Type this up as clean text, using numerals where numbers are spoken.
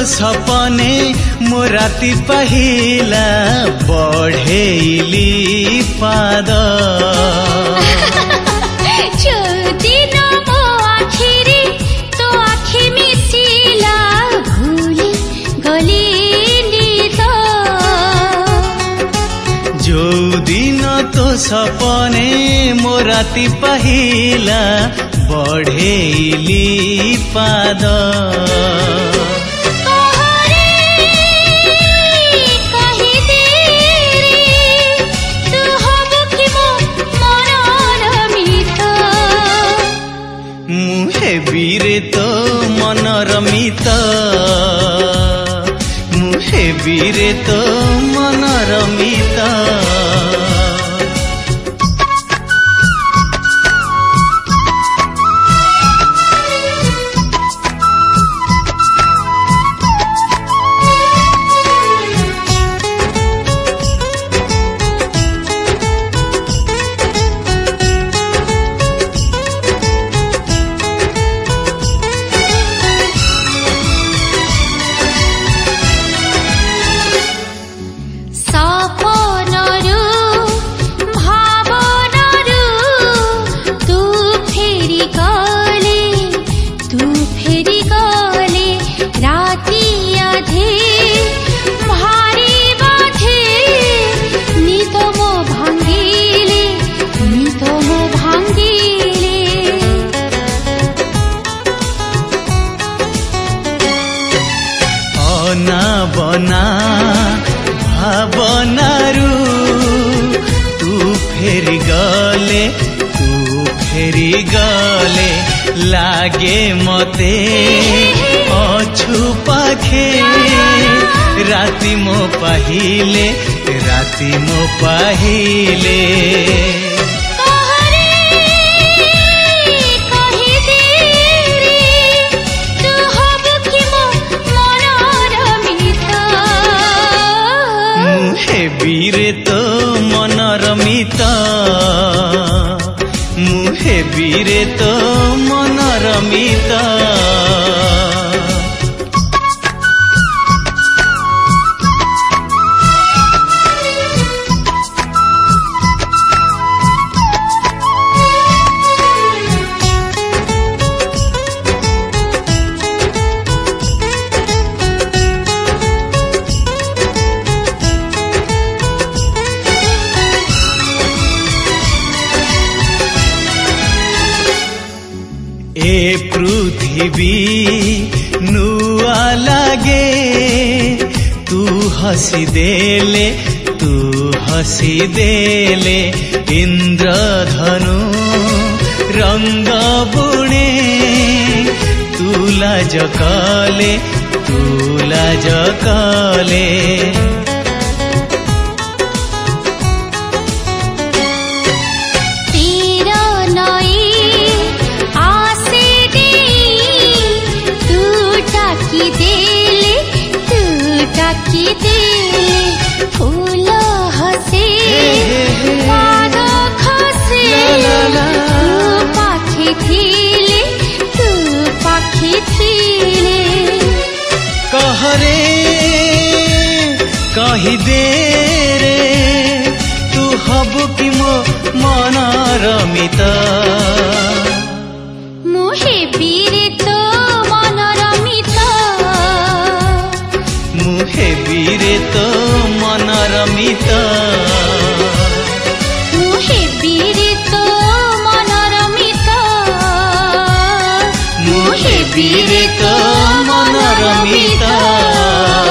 सपने मो राति पहिला बढ़ेली पाद दिन मो आखिरी तो आखि मिसिला भूली गली निद जो दिन तो सपने मो राति पहिला बढ़ेली पाद बीरे तो मनरमित मुहे बीरे तो मनरमित बना भावनारू तू फेरी गले लागे मते अछु पाखे राति मो पाहिले बीरे तो मनरमित मुहे बीरे तो मनरमित ए पृथ्वी नुआ लागे तू हसी देले इंद्रधनु रंग बुणे तुला जकाले फूल हसे पाद खसे तू पाखी थिले कहरे कही दे रे तू हबु कि मो मनरमित मुहे बीरे तो मनरमित मुहे बीरे तो मनरमित मुहे बीरे तो मनरमित मुहे बीरे तो मनरमित।